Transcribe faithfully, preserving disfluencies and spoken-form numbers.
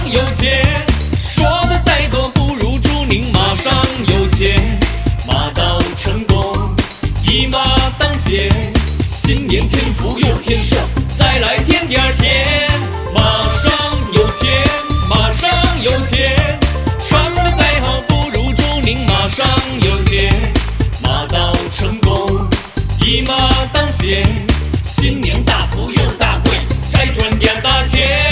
有钱。说的再多不如祝您马上有钱，马到成功，一马当先。新年添福又添寿，再来添点钱。马上有钱，马上有钱，穿的再好不如祝您马上有钱，马到成功，一马当先。新年大福又大贵，再赚点大钱。